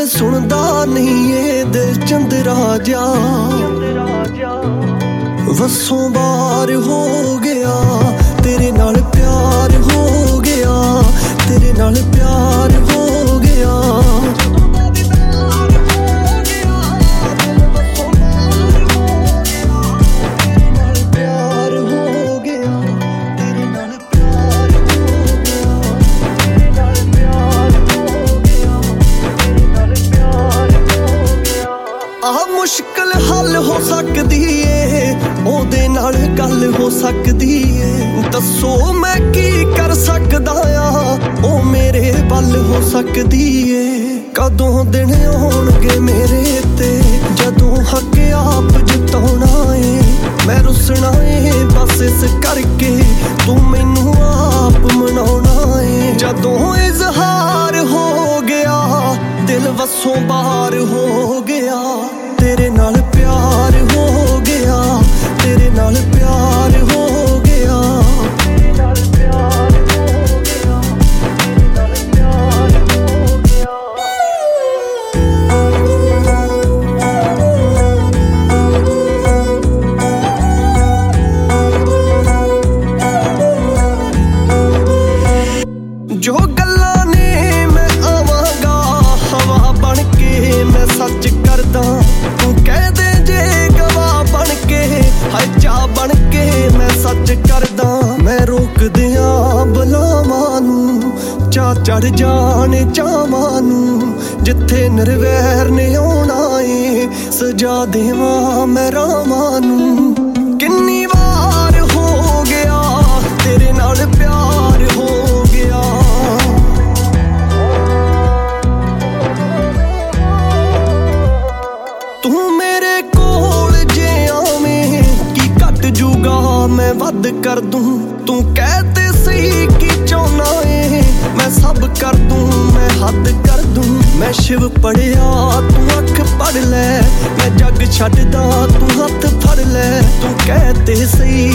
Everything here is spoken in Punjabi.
ਗੱਲ ਸੁਣਦਾ ਨਹੀਂ ਏ ਦਿਲ ਚੰਦਰਾ ਜਾ ਵਸੋਂ ਬਾਹਰ ਹੋ ਗਿਆ ਤੇਰੇ ਨਾਲ ਪਿਆਰ ਹੋ ਗਿਆ ਤੇਰੇ ਨਾਲ ਪਿਆਰ ਹੋ ਗਿਆ ਮੁਸ਼ਕਿਲ ਹੱਲ ਹੋ ਸਕਦੀ ਏ ਉਹਦੇ ਨਾਲ ਗੱਲ ਹੋ ਸਕਦੀ ਏ ਦੱਸੋ ਮੈਂ ਕੀ ਕਰ ਸਕਦਾ ਆ ਉਹ ਮੇਰੇ ਵੱਲ ਹੋ ਸਕਦੀ ਏ ਕਦੋਂ ਦਿਨ ਆਉਣਗੇ ਮੇਰੇ ਤੇ ਜਦੋਂ ਹੱਕ ਆਪ ਜਿਤਾਉਣਾ ਏ ਮੈਂ ਰੁੱਸਣਾ ਏ ਬਸ ਇਸ ਕਰਕੇ ਤੂੰ ਮੈਨੂੰ ਆਪ ਮਨਾਉਣਾ ਏ ਜਦੋਂ ਇਜ਼ਹਾਰ ਹੋ ਗਿਆ ਦਿਲ ਵਸੋਂ ਬਾਹਰ ਹੋ ਗਿਆ ਤੇਰੇ ਨਾਲ ਪਿਆਰ ਹੋ ਗਿਆ ਤੇਰੇ ਨਾਲ ਪਿਆਰ ਹੋ ਗਿਆ ਤੇਰੇ ਨਾਲ ਪਿਆਰ ਹੋ ਗਿਆ ਤੇਰੇ ਨਾਲ ਪਿਆਰ ਹੋ ਗਿਆ ਜੋ ਗੱਲਾਂ ਨੇ ਮੈਂ ਆਵਾਂਗਾ ਹਵਾ ਬਣ ਕੇ ਮੈਂ ਸੱਚ ਕਰਦਾ ਤੂੰ ਕਹਿ ਦੇ ਜੇ ਗਵਾਹ ਬਣ ਕੇ ਹਾਏ ਚਾਹ ਬਣ ਕੇ ਮੈਂ ਸੱਚ ਕਰਦਾ ਮੈਂ ਰੋਕਦਿਆਂ ਬਲਾਵਾਂ ਨੂੰ ਚਾਹ ਚੜ ਜਾਣੇ ਚਾਵਾਂ ਨੂੰ ਜਿੱਥੇ ਨਿਰਵੈਰ ਨੇ ਆਉਣਾ ਏ ਸਜਾ ਦੇਵਾਂ ਮੈਂ ਰਾਵਾਂ ਨੂੰ ਕਿੰਨੀ ਵਾਰ ਹੋ ਗਿਆ ਤੇਰੇ ਨਾਲ ਪਿਆਰ ਹੋ ਗਿਆ ਤੂੰ ਮੇਰੇ ਕੋਲ ਜੇ ਆਵੇਂ ਕੀ ਘਟ ਜੂਗਾ ਮੈਂ ਵੱਧ ਕਰ ਦੂੰ ਤੂੰ ਕਹਿ ਤੇ ਸਹੀ ਕੀ ਚਾਹੁੰਦਾ ਏ ਮੈਂ ਸਭ ਕਰ ਦੂੰ ਮੈਂ ਹੱਦ ਕਰ ਦੂੰ ਮੈਂ ਸ਼ਿਵ ਪੜਿਆ ਤੂੰ ਅੱਖ ਪੜ ਲੈ ਮੈਂ ਜੱਗ ਛੱਡਦਾ ਤੂੰ ਹੱਥ ਫੜ ਲੈ ਤੂੰ ਕਹਿ ਤੇ ਸਹੀ